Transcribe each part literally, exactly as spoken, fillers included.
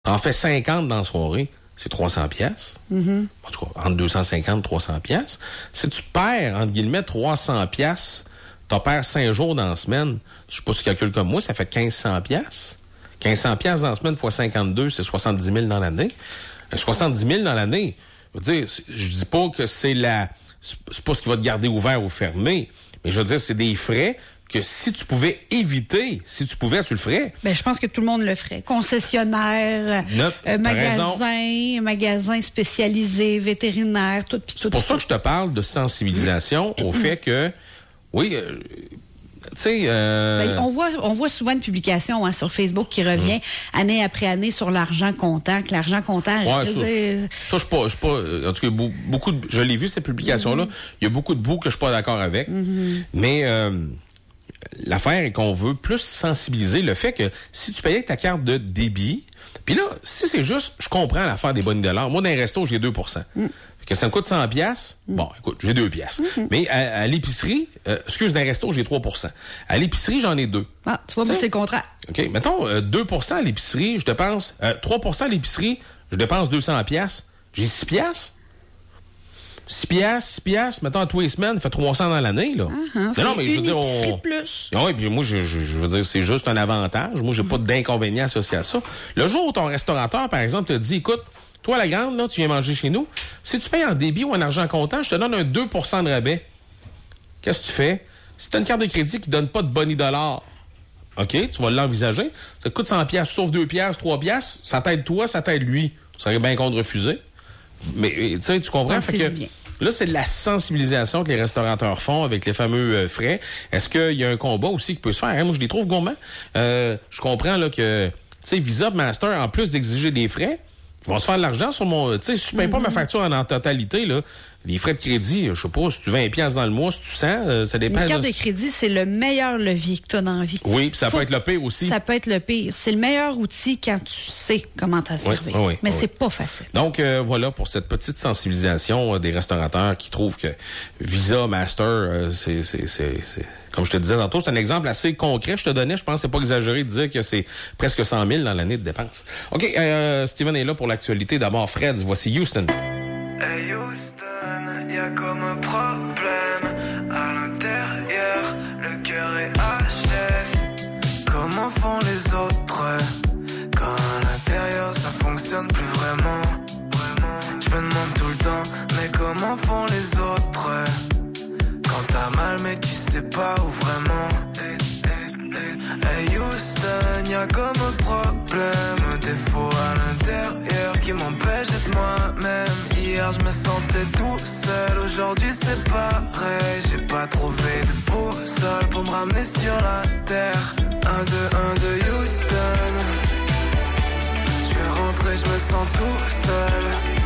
En fait cinquante dans la soirée, c'est trois cents piastres. Mm-hmm. En tout cas, entre deux cent cinquante et trois cents piastres. Si tu perds, entre guillemets, trois cents piastres, tu perds cinq jours dans la semaine, je sais pas si tu calcules comme moi, ça fait quinze cents piastres. quinze cents piastres dans la semaine fois cinquante-deux, c'est soixante-dix mille dans l'année. soixante-dix mille dans l'année, je veux dire, je dis pas que c'est la... C'est pas ce qui va te garder ouvert ou fermé, mais je veux dire, c'est des frais que si tu pouvais éviter, si tu pouvais, tu le ferais. Ben, je pense que tout le monde le ferait. Concessionnaire, Nope, euh, magasin, raison. magasin spécialisé, vétérinaire, tout. Pis tout C'est pour ça que je te parle de sensibilisation au fait que, oui, euh, tu sais... Euh... Ben, on voit, on voit souvent une publication hein, sur Facebook qui revient mmh. année après année sur l'argent comptant, que l'argent comptant... Ouais, ça, euh... ça, je suis pas... Je suis pas en tout cas, beaucoup de, je l'ai vu, cette publication-là. Mmh. Il y a beaucoup de bouts que je suis pas d'accord avec. Mmh. Mais... Euh, l'affaire est qu'on veut plus sensibiliser le fait que si tu payais avec ta carte de débit, puis là, si c'est juste, je comprends l'affaire des bonnes dollars. Moi, dans un resto, j'ai deux pour cent. Mm. Fait que ça me coûte cent piastres. Mm. Bon, écoute, j'ai deux piastres. Mm-hmm. Mais à, à l'épicerie, euh, excuse, dans un resto, j'ai trois pour cent. À l'épicerie, j'en ai deux. Ah, tu vois, moi, c'est le contraire. OK, mettons, euh, deux pour cent à l'épicerie, je dépense, euh, trois pour cent à l'épicerie, je dépense deux cents piastres. J'ai six piastres. six piastres, six piastres, mettons, à tous les semaines, ça fait trois cents dans l'année, là. Uh-huh, non, non, mais je veux dire, on... plus. Oui, puis moi, je, je, je veux dire, c'est juste un avantage. Moi, j'ai mm-hmm. pas d'inconvénient associé à ça. Le jour où ton restaurateur, par exemple, te dit, écoute, toi, la grande, là, tu viens manger chez nous, si tu payes en débit ou en argent comptant, je te donne un deux pour cent de rabais. Qu'est-ce que tu fais? Si tu as une carte de crédit qui donne pas de boni dollar, OK, tu vas l'envisager. Ça te coûte cent piastres, sauf deux piastres, trois piastres, ça t'aide toi, ça t'aide lui. Tu serais bien contre refuser. Mais, tu sais, tu comprends? Ah, fait que, bien. Là, c'est de la sensibilisation que les restaurateurs font avec les fameux euh, frais. Est-ce qu'il y a un combat aussi qui peut se faire? Hein? Moi, je les trouve gourmands. Euh, je comprends là que, tu sais, Visa, Master, en plus d'exiger des frais, ils vont se faire de l'argent sur mon... Tu sais, si je paye mm-hmm. pas ma facture en, en totalité, là, les frais de crédit, je sais pas, si tu vends un piastre dans le mois, si tu sens, euh, ça dépend... Une carte de crédit, c'est le meilleur levier que tu as dans la vie. Oui, puis ça Faut... peut être le pire aussi. Ça peut être le pire. C'est le meilleur outil quand tu sais comment t'en servir. Oui, oui, Mais oui. c'est pas facile. Donc, euh, voilà pour cette petite sensibilisation euh, des restaurateurs qui trouvent que Visa, Master, euh, c'est, c'est, c'est, c'est... Comme je te disais tantôt, c'est un exemple assez concret. Je te donnais, je pense que c'est pas exagéré de dire que c'est presque cent mille dans l'année de dépenses. OK, euh, Steven est là pour l'actualité. D'abord, Fred, voici Houston. Hey Houston, y'a comme un problème à l'intérieur, le cœur est H S. Comment font les autres quand à l'intérieur ça fonctionne plus vraiment? Vraiment, je me demande tout le temps, mais comment font les autres quand t'as mal mais tu sais pas où vraiment? Hey, hey, hey. Hey Houston, y'a comme un problème, un défaut à l'intérieur qui m'empêche d'être moi-même. Hier je me sentais tout seul, aujourd'hui c'est pareil. J'ai pas trouvé de boussole pour me ramener sur la terre. Un, deux, un, deux, Houston. Je vais rentrer, je me sens tout seul.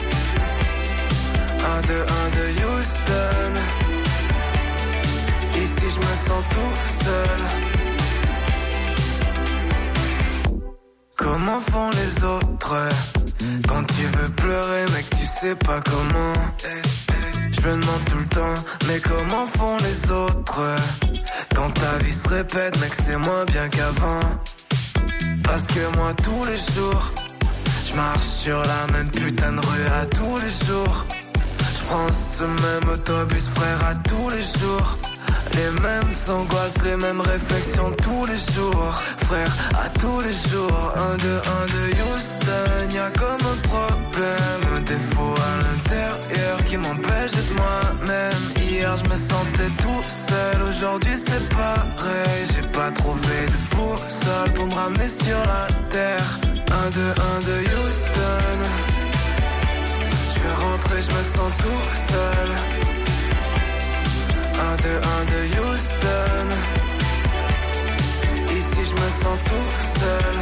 Un, deux, un, deux, Houston. Ici je me sens tout seul. Comment font les autres quand tu veux pleurer mais que tu sais pas comment? Je me demande tout le temps, mais comment font les autres quand ta vie se répète mais que c'est moins bien qu'avant? Parce que moi tous les jours je marche sur la même putain de rue à tous les jours. Je prends ce même autobus frère à tous les jours. Les mêmes angoisses, les mêmes réflexions tous les jours. Frère, à tous les jours. Un, deux, un, deux, Houston. Y'a comme un problème, un défaut à l'intérieur qui m'empêche d'être moi-même. Hier je me sentais tout seul, aujourd'hui c'est pareil. J'ai pas trouvé de boussole pour me ramener sur la terre. Un, deux, un, deux, Houston. Je vais rentrer, je me sens tout seul. Un, deux, un, deux, Houston. Ici je me sens tout seul.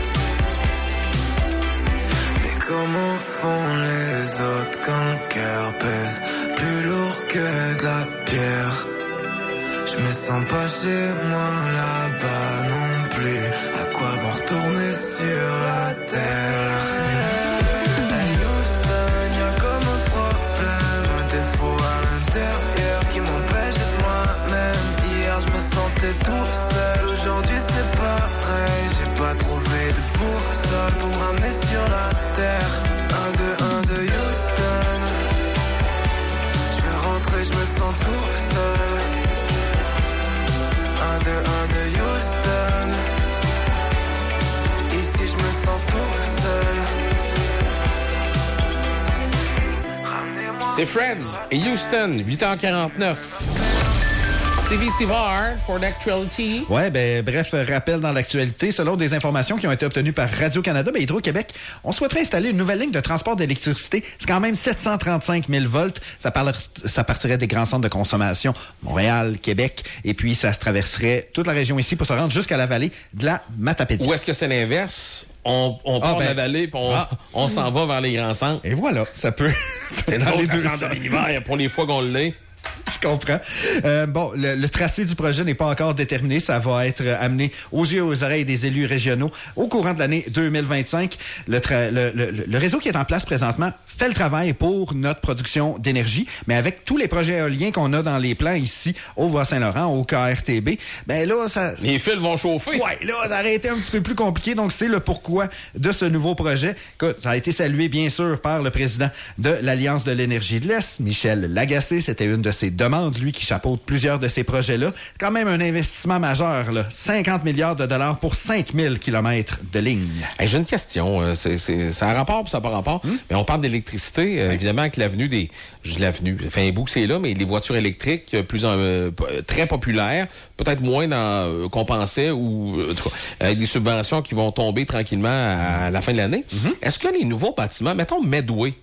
Mais comment font les autres quand le cœur pèse plus lourd que de la pierre? Je me sens pas chez moi là-bas non plus. À quoi bon retourner sur la terre? Tout seul, aujourd'hui c'est pareil. J'ai pas trouvé de boussole pour me ramener sur C'est Freds et Houston, huit heures quarante-neuf. Stevie Stivard for l'actualité. Ouais, ben bref, rappel dans l'actualité. Selon des informations qui ont été obtenues par Radio-Canada, ben, Hydro-Québec, on souhaiterait installer une nouvelle ligne de transport d'électricité. C'est quand même sept cent trente-cinq mille volts. Ça, parle, ça partirait des grands centres de consommation, Montréal, Québec, et puis ça se traverserait toute la région ici pour se rendre jusqu'à la vallée de la Matapédia. Ou est-ce que c'est l'inverse? On, on part ah, ben, de la vallée puis on, ah. on s'en va vers les grands centres. Et voilà, ça peut. C'est nous autres, le centre de l'univers pour les fois qu'on l'est. Je comprends. Euh, bon, le, le tracé du projet n'est pas encore déterminé. Ça va être amené aux yeux et aux oreilles des élus régionaux au courant de l'année deux mille vingt-cinq. Le, tra- le, le, le réseau qui est en place présentement fait le travail pour notre production d'énergie, mais avec tous les projets éoliens qu'on a dans les plans ici au Bas-Saint-Laurent, au K R T B, ben là, ça... Les fils vont chauffer. Ouais, là, ça aurait été un petit peu plus compliqué. Donc, c'est le pourquoi de ce nouveau projet. Écoute, ça a été salué, bien sûr, par le président de l'Alliance de l'énergie de l'Est, Michel Lagacé. C'était une de ses demandes, lui, qui chapeaute plusieurs de ces projets-là. Quand même un investissement majeur, là. cinquante milliards de dollars pour cinq mille kilomètres de ligne. Hey, j'ai une question. C'est, c'est, ça a rapport, puis ça n'a pas rapport. Hmm? Mais on parle d'électricité. Euh, évidemment, avec l'avenue des... Je dis l'avenue. Enfin, un bout que c'est là, mais les voitures électriques, plus en, euh, très populaires, peut-être moins dans, euh, qu'on pensait, ou en tout cas, avec des subventions qui vont tomber tranquillement à, à la fin de l'année. Mm-hmm. Est-ce que les nouveaux bâtiments, mettons Medway,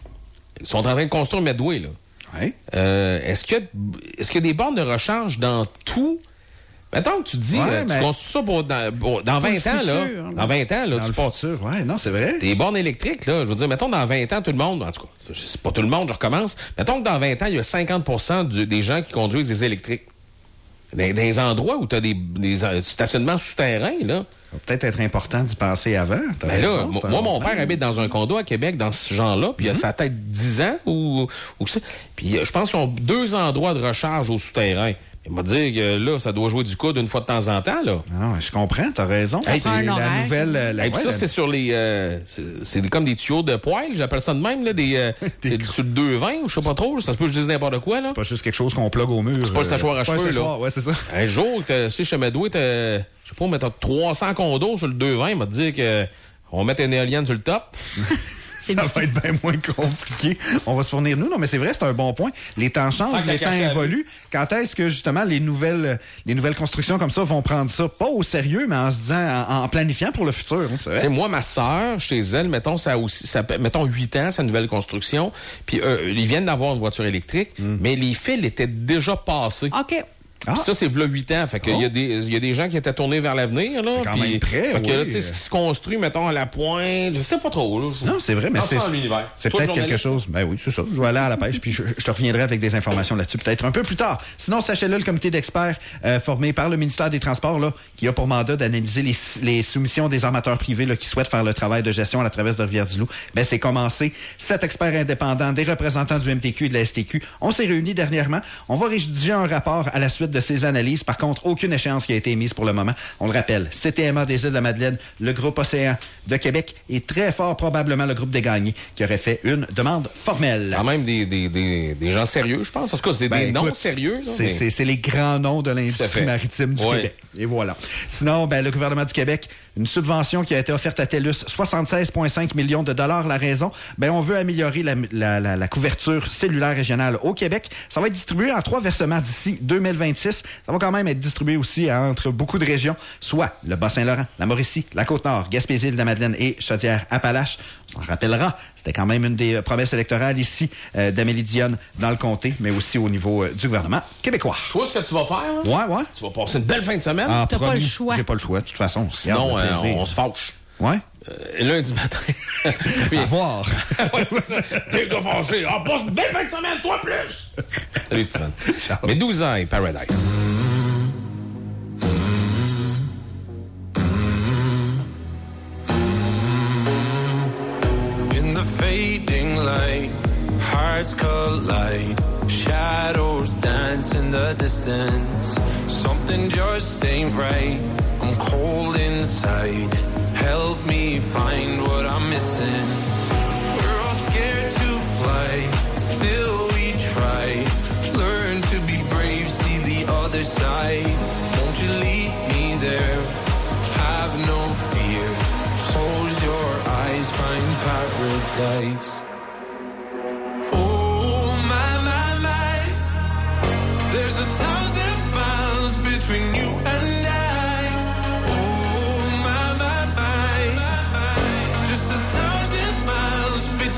ils sont en train de construire Medway, là. Oui. Euh, est-ce que est-ce qu'il y a des bornes de recharge dans tout? Mettons que tu dis, ouais, euh, tu construis ça pour dans, pour, dans vingt ans, futur, là. là. Dans vingt ans, là, dans tu pars. Futur, ouais, non, c'est vrai. Des bornes électriques, là, je veux dire, mettons dans vingt ans, tout le monde, en tout cas, c'est pas tout le monde, je recommence. Mettons que dans vingt ans, il y a cinquante pour cent du, des gens qui conduisent des électriques. Dans, dans des endroits où tu as des, des stationnements souterrains, là. Ça va peut-être être important d'y penser avant. Ben là, moi, moi mon père habite dans un condo à Québec, dans ce genre-là, puis mm-hmm. il a sa tête dix ans ou, ou ça. Puis je pense qu'ils ont deux endroits de recharge au souterrain. Il m'a dit que là, ça doit jouer du coude une fois de temps en temps, là. Ah, je comprends, t'as raison. Ça hey, prend un la horaire, nouvelle. La, et puis ouais, ça, la... c'est sur les. Euh, c'est, c'est comme des tuyaux de poêle, j'appelle ça de même, là. Des, euh, c'est gros. Sur le deux vingt, ou je sais pas trop. Ça se peut que je dise n'importe quoi, là. C'est pas juste quelque chose qu'on plug au mur. C'est pas le séchoir à cheveux, là. Ouais, c'est ça. Un jour, tu sais, chez Medway, t'as, je sais pas, mettons trois cents condos sur le deux vingt, il m'a dit que on va mettre une éolienne sur le top. Ça va être bien moins compliqué. On va se fournir nous. Non, mais c'est vrai, c'est un bon point. Les temps changent, les temps évoluent. Quand est-ce que, justement, les nouvelles les nouvelles constructions comme ça vont prendre ça, pas au sérieux, mais en se disant, en, en planifiant pour le futur? Tu sais, moi, ma sœur, chez elle, mettons, ça a aussi, ça, mettons, huit ans, sa nouvelle construction. Puis, euh, ils viennent d'avoir une voiture électrique, mm. mais les fils étaient déjà passés. OK. Ah. ça, c'est v'là huit ans. Fait qu'il oh. y a des, il y a des gens qui étaient tournés vers l'avenir, là. Quand pis, même prêt, fait que, oui. là, tu sais, ce qui se construit, mettons, à la pointe, je sais pas trop, là. Je... Non, c'est vrai, mais dans c'est, l'univers. c'est Toi, peut-être quelque chose. Ben oui, c'est ça. Je vais aller à la pêche, puis je, je te reviendrai avec des informations là-dessus peut-être un peu plus tard. Sinon, sachez-le, le comité d'experts euh, formé par le ministère des Transports, là, qui a pour mandat d'analyser les, les soumissions des armateurs privés, là, qui souhaitent faire le travail de gestion à la traverse de Rivière-du-Loup, ben, c'est commencé. Sept experts indépendants, des représentants du M T Q et de la S T Q. On s'est réunis dernièrement. On va rédiger un rapport à la suite de ces analyses. Par contre, aucune échéance qui a été émise pour le moment. On le rappelle, C T M A des Îles-de-la-Madeleine, le groupe Océan de Québec et très fort probablement le groupe des Gagnés qui aurait fait une demande formelle. Quand même des, des, des, des gens sérieux, je pense. En tout cas, c'est ben, des écoute, noms sérieux. Là, c'est, mais... c'est, c'est les grands noms de l'industrie maritime du ouais. Québec. Et voilà. Sinon, ben, le gouvernement du Québec, une subvention qui a été offerte à TELUS, soixante-seize virgule cinq millions de dollars. La raison, ben, on veut améliorer la, la, la, la couverture cellulaire régionale au Québec. Ça va être distribué en trois versements d'ici deux mille vingt-six. Ça va quand même être distribué aussi entre beaucoup de régions, soit le Bas-Saint-Laurent, la Mauricie, la Côte-Nord, Gaspésie, de la Madeleine et Chaudière-Appalaches. On s'en rappellera, c'était quand même une des promesses électorales ici euh, d'Amélie Dionne dans le comté, mais aussi au niveau euh, du gouvernement québécois. Toi, ce que tu vas faire, là, ouais, ouais. tu vas passer une belle fin de semaine. Ah, T'as promis, pas le choix. J'ai pas le choix, de toute façon. Sinon, euh, on, on se fâche. Ouais. Euh, lundi matin. Puis, à voir. T'es gars fâché. Ah, passe une belle fin de semaine, toi plus. Salut, Steven. Ciao. Mais douze ans, Paradise. Fading light, hearts collide, shadows dance in the distance. Something just ain't right, I'm cold inside. Help me find what I'm missing. We're all scared to fly, still we try. Learn to be brave, see the other side. Won't you lead me there? Have no fear. Close your eyes, find paradise. Oh,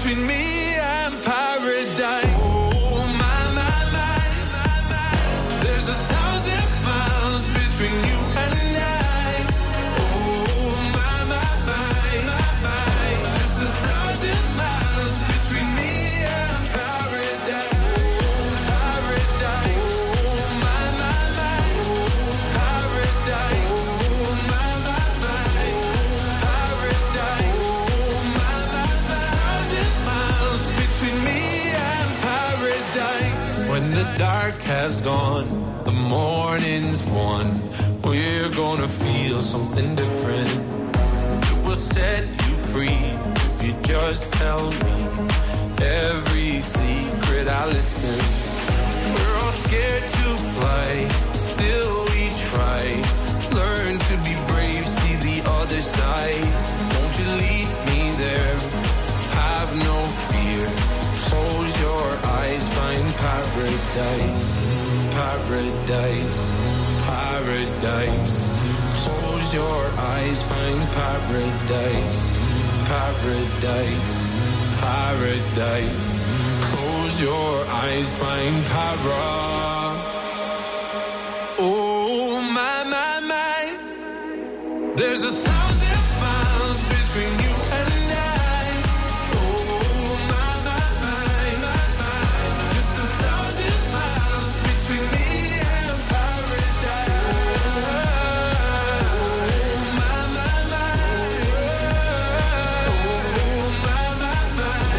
between me and paradise. Oh, my, my, my. There's a thousand miles between you and I. Oh, my, my, my. There's a thousand miles between me and paradise. Paradise. Oh, my, my, my. Paradise. Oh, my, my, my. Paradise. Oh, my, my, thousand miles between me and paradise. When the dark has gone, the morning's won. We're gonna feel something different. It will set you free if you just tell me every secret I listen. We're all scared to fly, still we try. Learn to be brave, see the other side. Won't you lead me there? Have no fear. Close your eyes, find paradise. Paradise, paradise. Close your eyes, find paradise. Paradise, paradise. Close your eyes, find para. Oh, my, my, my. There's a thousand miles between you and I. Oh, my, my, my. Just a thousand miles between me and paradise. Oh, my, my, my. Oh, my, my, my.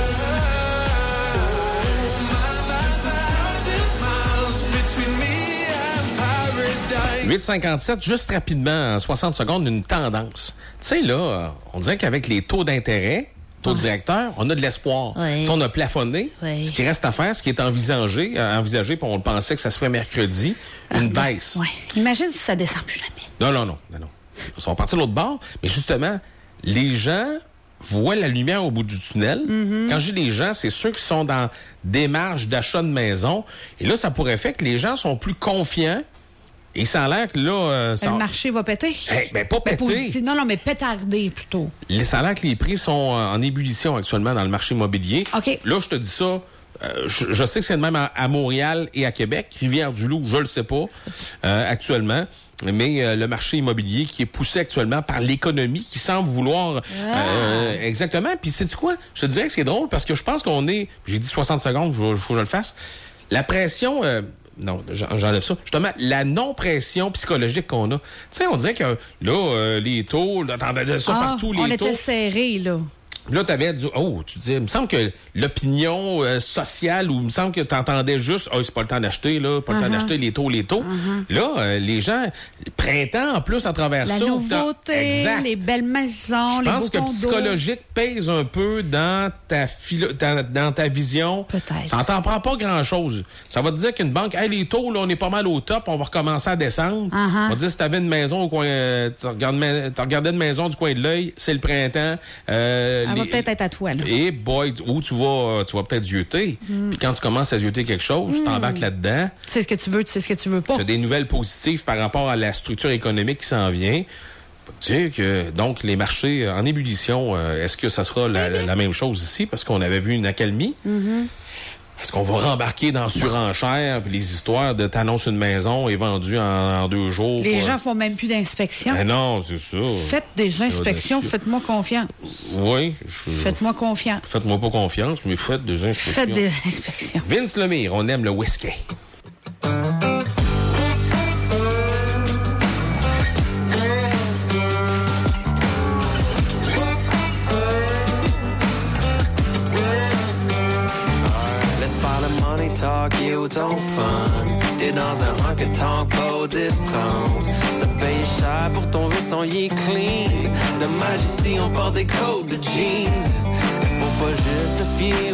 Oh, my, my, thousand miles between me and paradise. huit cinquante-sept, juste rapidement, en soixante secondes, une tendance. Tu sais, là, on dirait qu'avec les taux d'intérêt, taux directeur, on a de l'espoir. Oui. Tu sais, on a plafonné. Oui. Ce qui reste à faire, ce qui est envisagé, euh, envisagé, puis on le pensait que ça se ferait mercredi, une baisse. Oui. Imagine si ça descend plus jamais. Non, non, non, non, non. Ça va partir de l'autre bord, mais justement, les gens voient la lumière au bout du tunnel. Mm-hmm. Quand je dis les gens, c'est ceux qui sont dans démarche d'achat de maison. Et là, ça pourrait faire que les gens sont plus confiants. Et ça a l'air que là... euh, ça... Le marché va péter. Eh, ben, pas péter. positif. Non, non, mais pétarder plutôt. Les salaires que les prix sont en ébullition actuellement dans le marché immobilier. OK. Là, je te dis ça, euh, je, je sais que c'est le même à, à Montréal et à Québec. Rivière-du-Loup, je le sais pas euh, actuellement. Mais euh, le marché immobilier qui est poussé actuellement par l'économie qui semble vouloir... Ah. Euh, exactement. Puis sais-tu quoi? Je te dirais que c'est drôle parce que je pense qu'on est... J'ai dit soixante secondes, il faut que je le fasse. La pression... Euh, Non, j'enlève ça. Justement, la non-pression psychologique qu'on a. Tu sais, on dirait que là, euh, les taux, là, t'entendais ça Ah, partout, les on taux. était serrés, là. Là, t'avais du... Oh, tu disais, il me semble que l'opinion euh, sociale, ou il me semble que t'entendais juste, oh, c'est pas le temps d'acheter, là, pas le Uh-huh. temps d'acheter les taux, les taux. Uh-huh. Là, euh, les gens, le printemps, en plus, à travers La ça... nouveauté, Exact. les belles maisons, Je les pense beaux que condos. psychologique pèse un peu dans ta philo... dans, dans ta vision. Peut-être. Ça t'en prend pas grand-chose. Ça va te dire qu'une banque, hey, les taux, là, on est pas mal au top, on va recommencer à descendre. Uh-huh. On va te dire, si t'avais une maison au coin, euh, tu regardes- tu regardais une maison du coin de l'œil, c'est le printemps. Euh, Elle les- va peut-être être à toi, là. Et boy, où tu vas, tu vas peut-être zioter. Mm. Puis quand tu commences à zioter quelque chose, tu t'embarques là-dedans. Tu sais ce que tu veux, tu sais ce que tu veux pas. Tu as des nouvelles positives par rapport à la structure économique qui s'en vient. Tu sais que, donc, les marchés en ébullition, euh, est-ce que ça sera la, la- la même chose ici? Parce qu'on avait vu une accalmie. Mm-hmm. Est-ce qu'on va rembarquer dans surenchère puis les histoires de t'annonces une maison est vendue en, en deux jours? Les pour- gens font même plus d'inspection. Ben non, c'est ça. Faites des C'est inspections, audacieux. faites-moi confiance. Oui. je- Faites-moi confiance. Faites-moi pas confiance, mais faites des inspections. Faites des inspections. Vince Lemire, on aime le whisky. Laisse faire le money talk, yeah, ou ton fun. T'es dans un honky-tonk, pas dix trente. T'as payé cher pour ton veston, il est clean. Dommage ici, on porte des coats de jeans. Faut pas juste se fier